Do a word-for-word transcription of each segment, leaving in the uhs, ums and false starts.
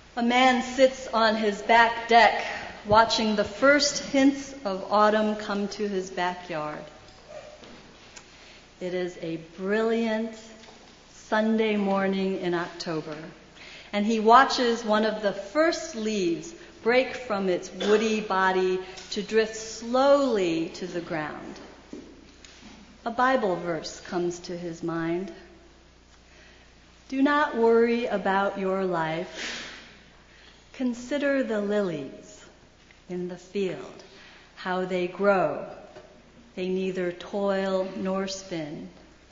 A man sits on his back deck watching the first hints of autumn come to his backyard. It is a brilliant Sunday morning in October, and he watches one of the first leaves break from its woody body to drift slowly to the ground. A Bible verse comes to his mind. Do not worry about your life. Consider the lilies in the field, how they grow. They neither toil nor spin.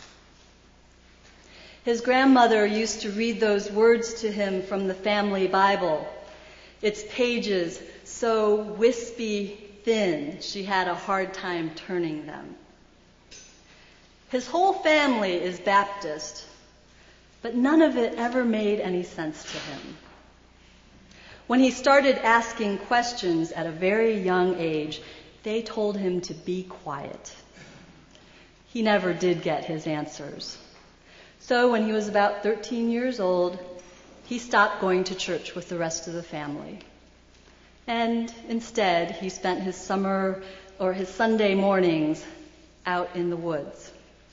His grandmother used to read those words to him from the family Bible. Its pages so wispy thin, she had a hard time turning them. His whole family is Baptist, but none of it ever made any sense to him. When he started asking questions at a very young age, they told him to be quiet. He never did get his answers. So when he was about thirteen years old, he stopped going to church with the rest of the family. And instead, he spent his summer or his Sunday mornings out in the woods.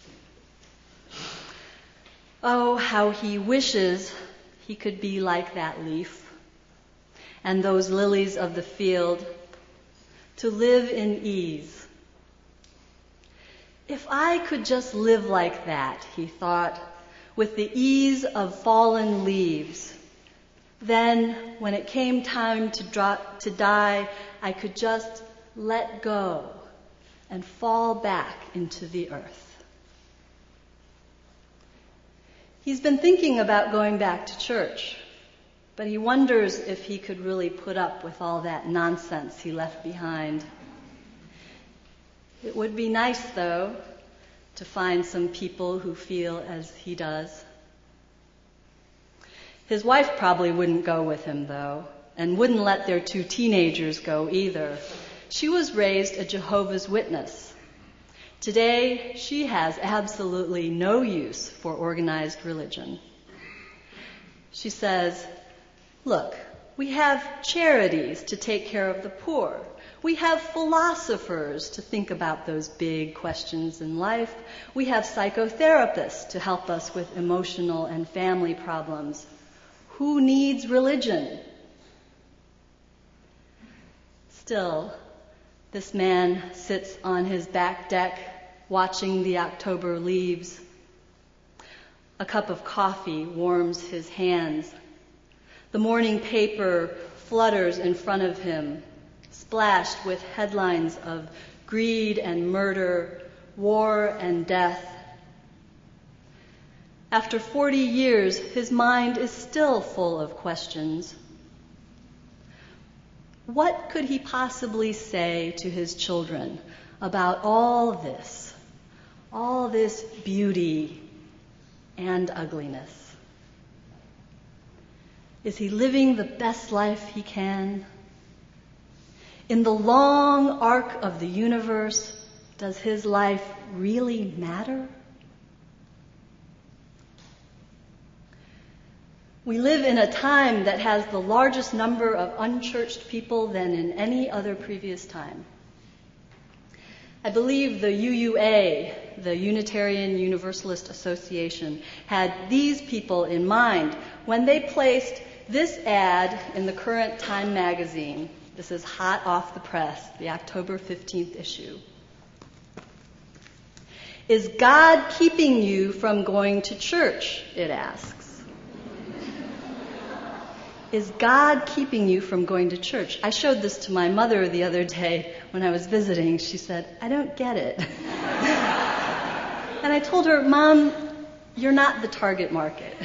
Oh, how he wishes he could be like that leaf and those lilies of the field, to live in ease. If I could just live like that, he thought, with the ease of fallen leaves, then when it came time to drop, to die, I could just let go and fall back into the earth. He's been thinking about going back to church, but he wonders if he could really put up with all that nonsense he left behind. It would be nice, though, to find some people who feel as he does. His wife probably wouldn't go with him, though, and wouldn't let their two teenagers go either. She was raised a Jehovah's Witness. Today, she has absolutely no use for organized religion. She says, look, we have charities to take care of the poor. We have philosophers to think about those big questions in life. We have psychotherapists to help us with emotional and family problems. Who needs religion? Still, this man sits on his back deck watching the October leaves. A cup of coffee warms his hands. The morning paper flutters in front of him, splashed with headlines of greed and murder, war and death. After forty years, his mind is still full of questions. What could he possibly say to his children about all this, all this beauty and ugliness? Is he living the best life he can? In the long arc of the universe, does his life really matter? We live in a time that has the largest number of unchurched people than in any other previous time. I believe the U U A, the Unitarian Universalist Association, had these people in mind when they placed this ad in the current Time magazine. This is hot off the press, the October fifteenth issue. Is God keeping you from going to church? It asks. Is God keeping you from going to church? I showed this to my mother the other day when I was visiting. She said, I don't get it. And I told her, Mom, you're not the target market.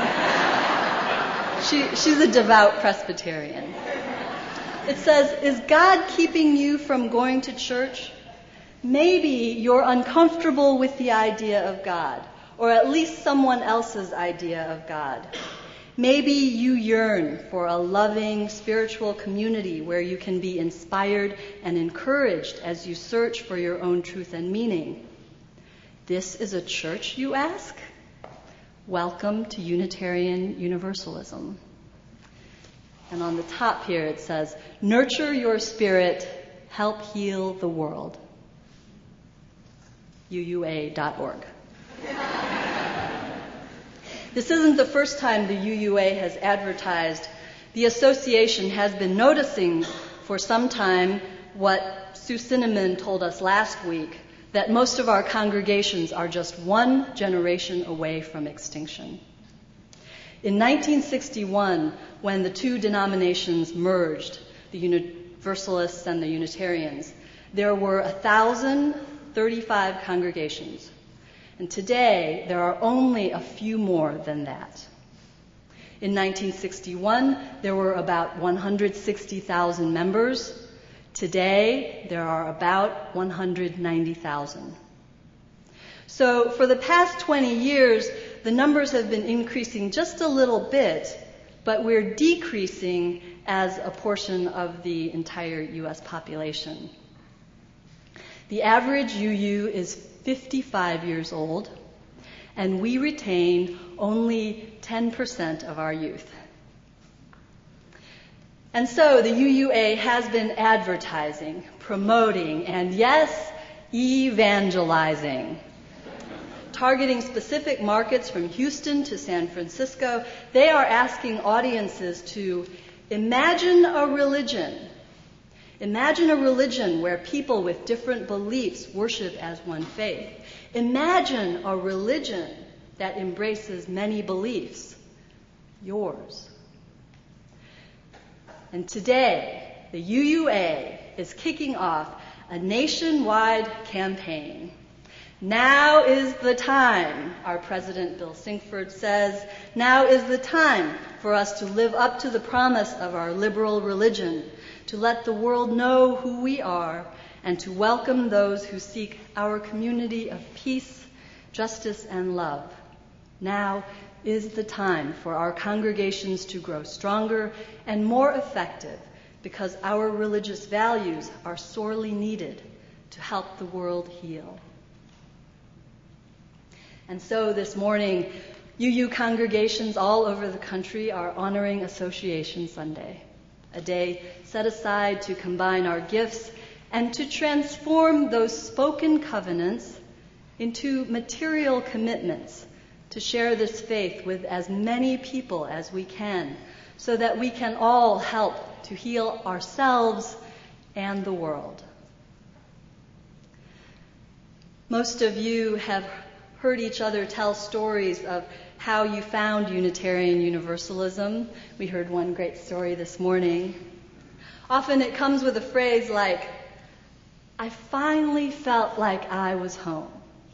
she, she's a devout Presbyterian. It says, is God keeping you from going to church? Maybe you're uncomfortable with the idea of God, or at least someone else's idea of God. Maybe you yearn for a loving spiritual community where you can be inspired and encouraged as you search for your own truth and meaning. This is a church, you ask? Welcome to Unitarian Universalism. And on the top here it says, nurture your spirit, help heal the world. U U A dot org. This isn't the first time the U U A has advertised. The association has been noticing for some time what Sue Cinnamon told us last week, that most of our congregations are just one generation away from extinction. In nineteen sixty-one, when the two denominations merged, the Universalists and the Unitarians, there were one thousand thirty-five congregations. And today, there are only a few more than that. In nineteen sixty-one, there were about one hundred sixty thousand members. Today, there are about one hundred ninety thousand. So for the past twenty years, the numbers have been increasing just a little bit, but we're decreasing as a portion of the entire U S population. The average U U is fifty-five years old, and we retain only ten percent of our youth. And so the U U A has been advertising, promoting, and yes, evangelizing. Targeting specific markets from Houston to San Francisco, they are asking audiences to imagine a religion. Imagine a religion where people with different beliefs worship as one faith. Imagine a religion that embraces many beliefs. Yours. And today, the U U A is kicking off a nationwide campaign. Now is the time, our President Bill Sinkford says, now is the time for us to live up to the promise of our liberal religion, to let the world know who we are, and to welcome those who seek our community of peace, justice, and love. Now is the time for our congregations to grow stronger and more effective, because our religious values are sorely needed to help the world heal. And so this morning, U U congregations all over the country are honoring Association Sunday, a day set aside to combine our gifts and to transform those spoken covenants into material commitments to share this faith with as many people as we can, so that we can all help to heal ourselves and the world. Most of you have heard each other tell stories of how you found Unitarian Universalism. We heard one great story this morning. Often it comes with a phrase like, I finally felt like I was home.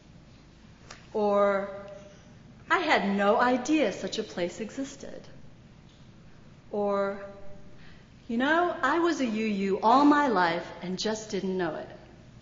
Or, I had no idea such a place existed. Or, you know, I was a U U all my life and just didn't know it.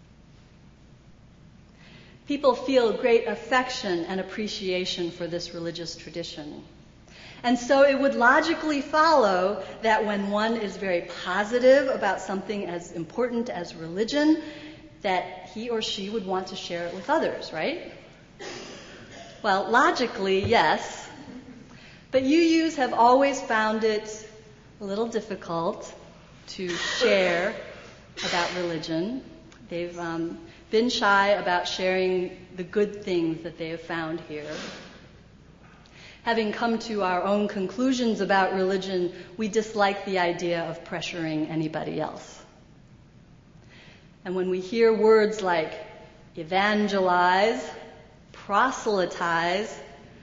People feel great affection and appreciation for this religious tradition. And so it would logically follow that when one is very positive about something as important as religion, that he or she would want to share it with others, right? Well, logically, yes. But U Us have always found it a little difficult to share about religion. They've um, been shy about sharing the good things that they have found here. Having come to our own conclusions about religion, we dislike the idea of pressuring anybody else. And when we hear words like evangelize, proselytize,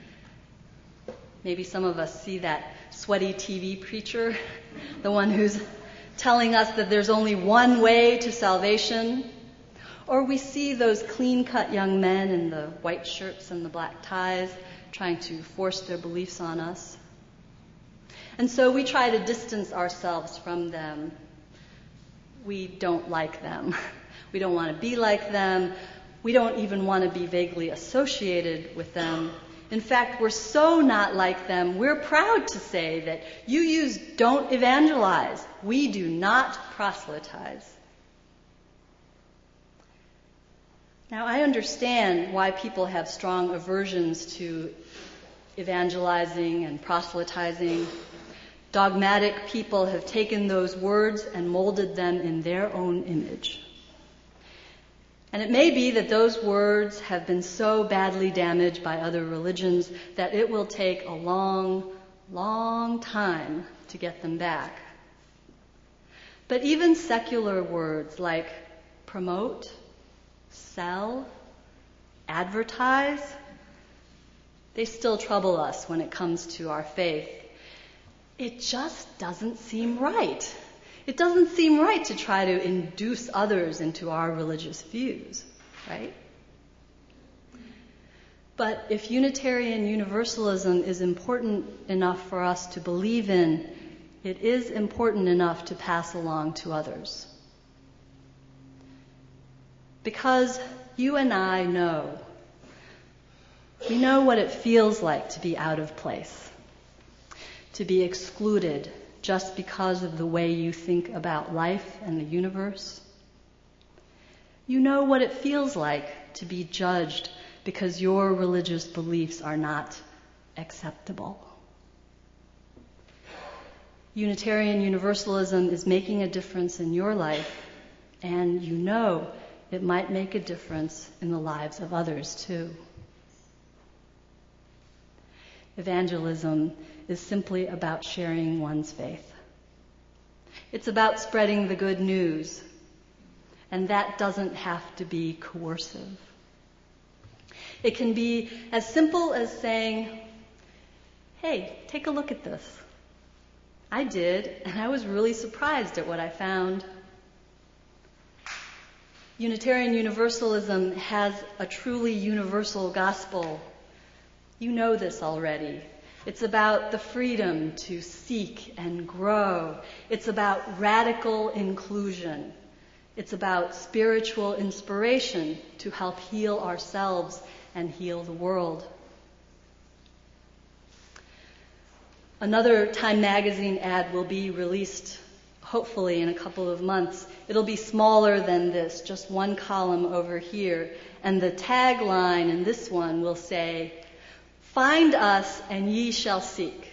maybe some of us see that sweaty T V preacher, the one who's telling us that there's only one way to salvation. Or we see those clean-cut young men in the white shirts and the black ties trying to force their beliefs on us. And so we try to distance ourselves from them. We don't like them. We don't want to be like them. We don't even want to be vaguely associated with them. In fact, we're so not like them, we're proud to say that U Us don't evangelize. We do not proselytize. Now, I understand why people have strong aversions to evangelizing and proselytizing. Dogmatic people have taken those words and molded them in their own image. And it may be that those words have been so badly damaged by other religions that it will take a long, long time to get them back. But even secular words like promote, sell, advertise, they still trouble us when it comes to our faith. It just doesn't seem right. It doesn't seem right to try to induce others into our religious views, right? But if Unitarian Universalism is important enough for us to believe in, it is important enough to pass along to others. Because you and I know, we know what it feels like to be out of place, to be excluded just because of the way you think about life and the universe. You know what it feels like to be judged because your religious beliefs are not acceptable. Unitarian Universalism is making a difference in your life, and you know it might make a difference in the lives of others too. Evangelism is simply about sharing one's faith. It's about spreading the good news, and that doesn't have to be coercive. It can be as simple as saying, hey, take a look at this. I did, and I was really surprised at what I found. Unitarian Universalism has a truly universal gospel. You know this already. It's about the freedom to seek and grow. It's about radical inclusion. It's about spiritual inspiration to help heal ourselves and heal the world. Another Time magazine ad will be released hopefully in a couple of months. It'll be smaller than this, just one column over here. And the tagline in this one will say, "Find us and ye shall seek."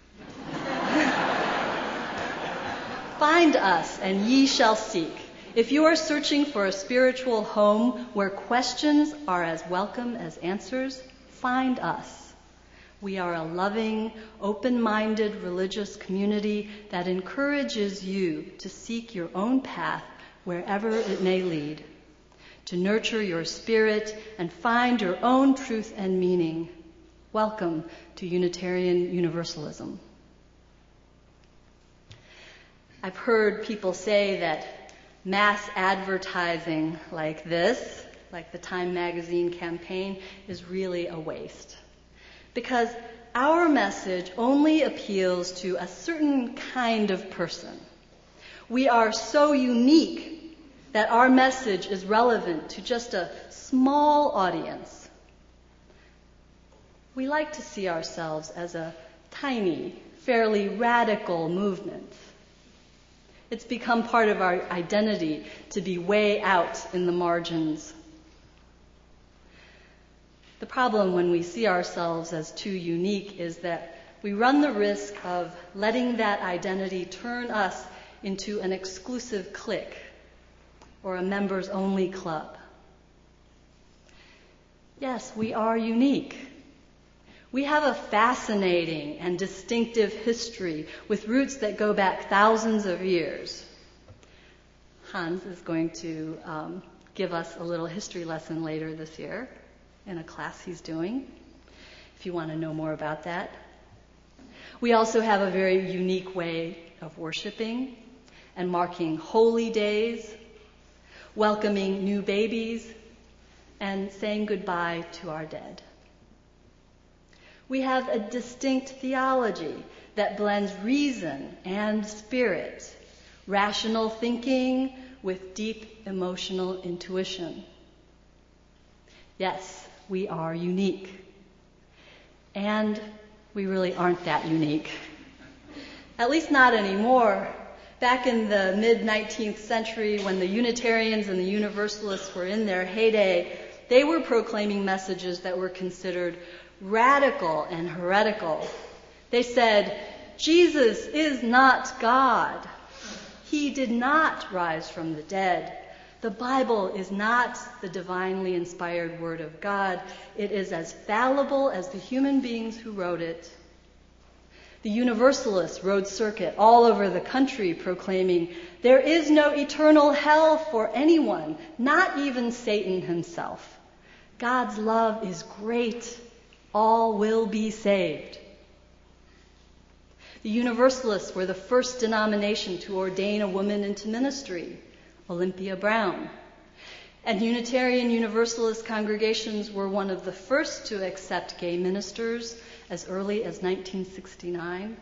Find us and ye shall seek. If you are searching for a spiritual home where questions are as welcome as answers, find us. We are a loving, open-minded religious community that encourages you to seek your own path wherever it may lead, to nurture your spirit and find your own truth and meaning. Welcome to Unitarian Universalism. I've heard people say that mass advertising like this, like the Time magazine campaign, is really a waste. Because our message only appeals to a certain kind of person. We are so unique that our message is relevant to just a small audience. We like to see ourselves as a tiny, fairly radical movement. It's become part of our identity to be way out in the margins. The problem when we see ourselves as too unique is that we run the risk of letting that identity turn us into an exclusive clique or a members-only club. Yes, we are unique. We have a fascinating and distinctive history with roots that go back thousands of years. Hans is going to um, give us a little history lesson later this year in a class he's doing, if you want to know more about that. We also have a very unique way of worshiping and marking holy days, welcoming new babies, and saying goodbye to our dead. We have a distinct theology that blends reason and spirit, rational thinking with deep emotional intuition. Yes, we are unique. And we really aren't that unique. At least not anymore. Back in the mid-nineteenth century, when the Unitarians and the Universalists were in their heyday, they were proclaiming messages that were considered radical and heretical. They said, Jesus is not God. He did not rise from the dead. The Bible is not the divinely inspired Word of God. It is as fallible as the human beings who wrote it. The Universalists rode circuit all over the country proclaiming, there is no eternal hell for anyone, not even Satan himself. God's love is great. All will be saved. The Universalists were the first denomination to ordain a woman into ministry, Olympia Brown. And Unitarian Universalist congregations were one of the first to accept gay ministers as early as nineteen sixty-nine.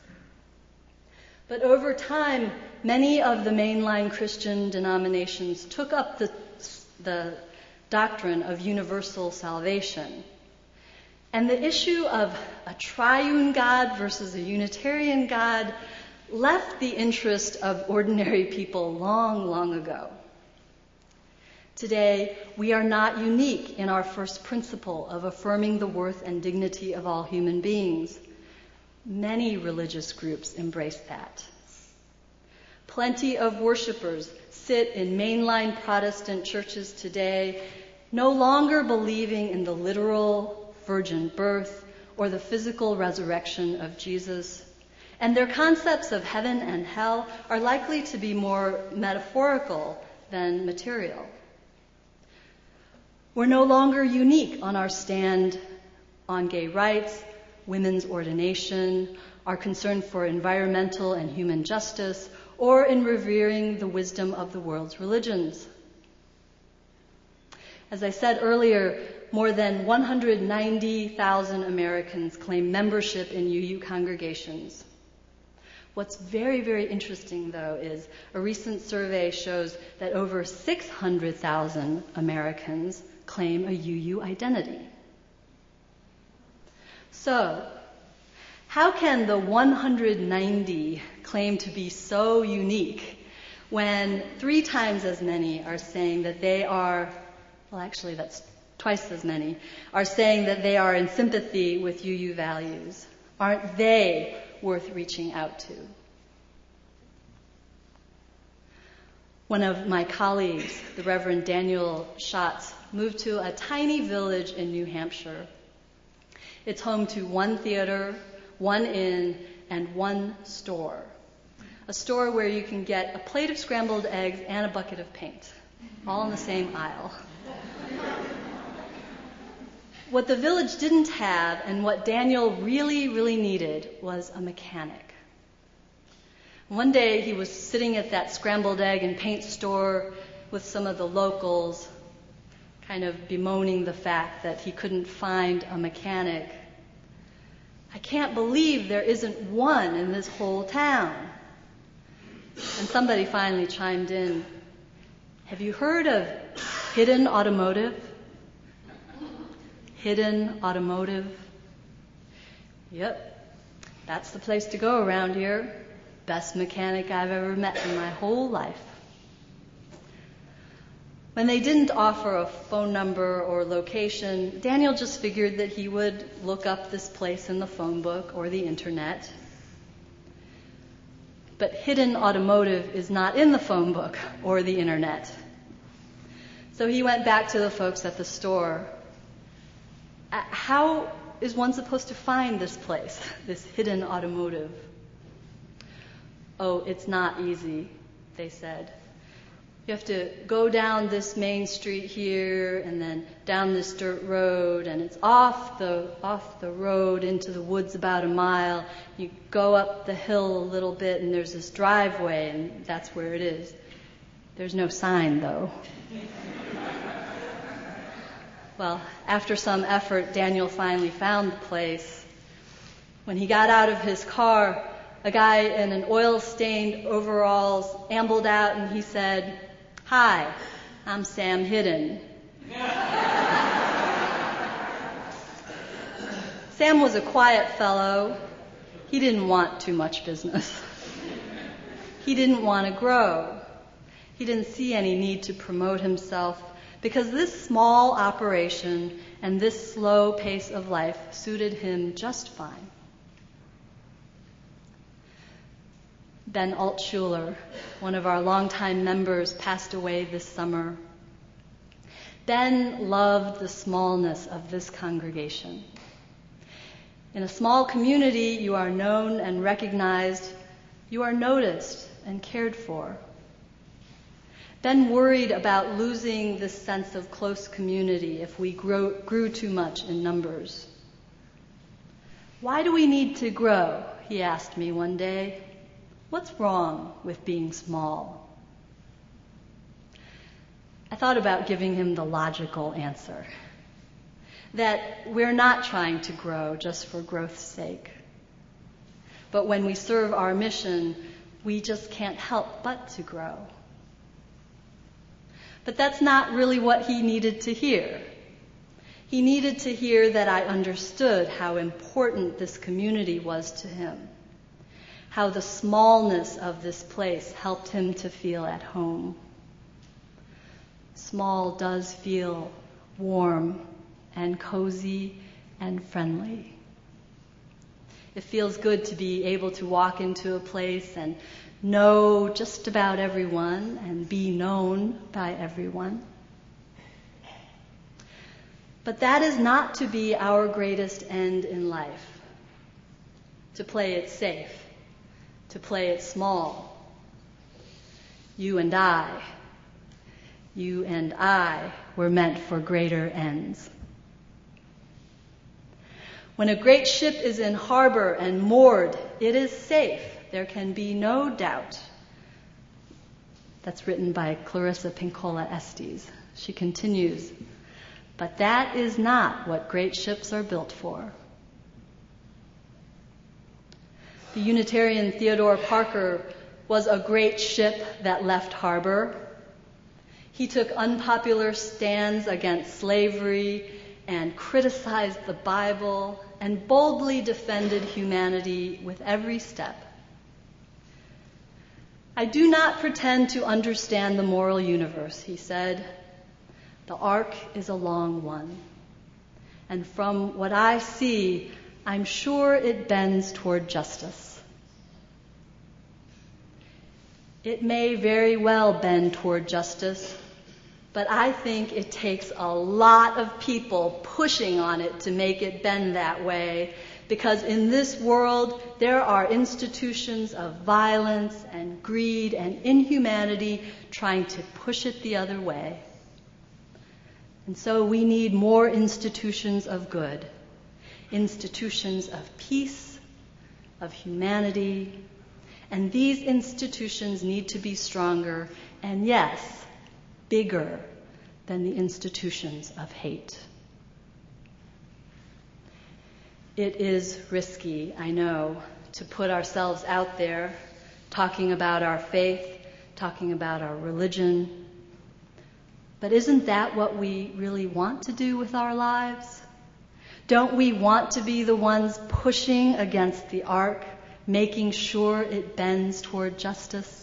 But over time, many of the mainline Christian denominations took up the, the doctrine of universal salvation. And the issue of a triune God versus a Unitarian God left the interest of ordinary people long, long ago. Today, we are not unique in our first principle of affirming the worth and dignity of all human beings. Many religious groups embrace that. Plenty of worshipers sit in mainline Protestant churches today, no longer believing in the literal virgin birth or the physical resurrection of Jesus. And their concepts of heaven and hell are likely to be more metaphorical than material. We're no longer unique on our stand on gay rights, women's ordination, our concern for environmental and human justice, or in revering the wisdom of the world's religions. As I said earlier, more than one hundred ninety thousand Americans claim membership in U U congregations. What's very, very interesting, though, is a recent survey shows that over six hundred thousand Americans claim a U U identity. So, how can the one hundred ninety claim to be so unique when three times as many are saying that they are, well, actually that's twice as many, are saying that they are in sympathy with U U values? Aren't they worth reaching out to? One of my colleagues, the Reverend Daniel Schatz, moved to a tiny village in New Hampshire. It's home to one theater, one inn, and one store. A store where you can get a plate of scrambled eggs and a bucket of paint, all in the same aisle. What the village didn't have, and what Daniel really, really needed, was a mechanic. One day he was sitting at that scrambled egg and paint store with some of the locals, kind of bemoaning the fact that he couldn't find a mechanic. I can't believe there isn't one in this whole town. And somebody finally chimed in, have you heard of Hidden Automotive? Hidden Automotive? Yep, that's the place to go around here. Best mechanic I've ever met in my whole life. When they didn't offer a phone number or location, Daniel just figured that he would look up this place in the phone book or the internet. But Hidden Automotive is not in the phone book or the internet. So he went back to the folks at the store. How is one supposed to find this place, this Hidden Automotive? Oh, it's not easy, they said. You have to go down this main street here and then down this dirt road, and it's off the off the road into the woods about a mile. You go up the hill a little bit and there's this driveway, and that's where it is. There's no sign, though. Well, after some effort, Daniel finally found the place. When he got out of his car, a guy in an oil-stained overalls ambled out and he said, "Hi, I'm Sam Hidden." Sam was a quiet fellow. He didn't want too much business. He didn't want to grow. He didn't see any need to promote himself because this small operation and this slow pace of life suited him just fine. Ben Altshuler, one of our longtime members, passed away this summer. Ben loved the smallness of this congregation. In a small community, you are known and recognized. You are noticed and cared for. Ben worried about losing this sense of close community if we grow, grew too much in numbers. Why do we need to grow? He asked me one day. What's wrong with being small? I thought about giving him the logical answer, that we're not trying to grow just for growth's sake. But when we serve our mission, we just can't help but to grow. But that's not really what he needed to hear. He needed to hear that I understood how important this community was to him, how the smallness of this place helped him to feel at home. Small does feel warm and cozy and friendly. It feels good to be able to walk into a place and know just about everyone and be known by everyone. But that is not to be our greatest end in life, to play it safe, to play it small. You and I, you and I were meant for greater ends. When a great ship is in harbor and moored, it is safe. There can be no doubt. That's written by Clarissa Pinkola Estes. She continues, but that is not what great ships are built for. The Unitarian Theodore Parker was a great ship that left harbor. He took unpopular stands against slavery and criticized the Bible and boldly defended humanity with every step. I do not pretend to understand the moral universe, he said. The arc is a long one. And from what I see, I'm sure it bends toward justice. It may very well bend toward justice, but I think it takes a lot of people pushing on it to make it bend that way, because in this world there are institutions of violence and greed and inhumanity trying to push it the other way. And so we need more institutions of good, institutions of peace, of humanity, and these institutions need to be stronger and, yes, bigger than the institutions of hate. It is risky, I know, to put ourselves out there talking about our faith, talking about our religion. But isn't that what we really want to do with our lives? Don't we want to be the ones pushing against the arc, making sure it bends toward justice?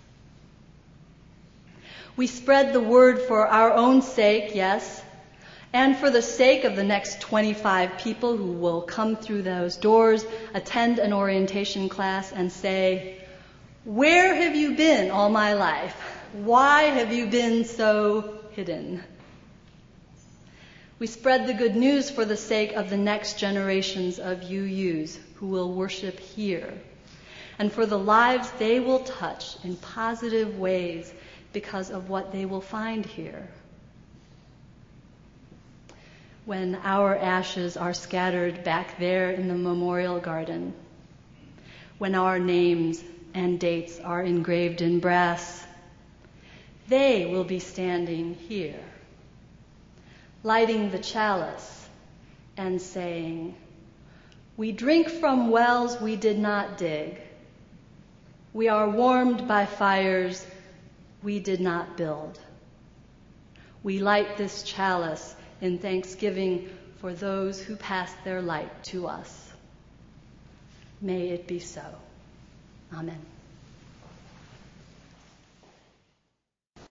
We spread the word for our own sake, yes, and for the sake of the next twenty-five people who will come through those doors, attend an orientation class, and say, "Where have you been all my life? Why have you been so hidden?" We spread the good news for the sake of the next generations of U Us who will worship here, and for the lives they will touch in positive ways because of what they will find here. When our ashes are scattered back there in the memorial garden, when our names and dates are engraved in brass, they will be standing here, lighting the chalice and saying, "We drink from wells we did not dig. We are warmed by fires we did not build. We light this chalice in thanksgiving for those who passed their light to us." May it be so. Amen.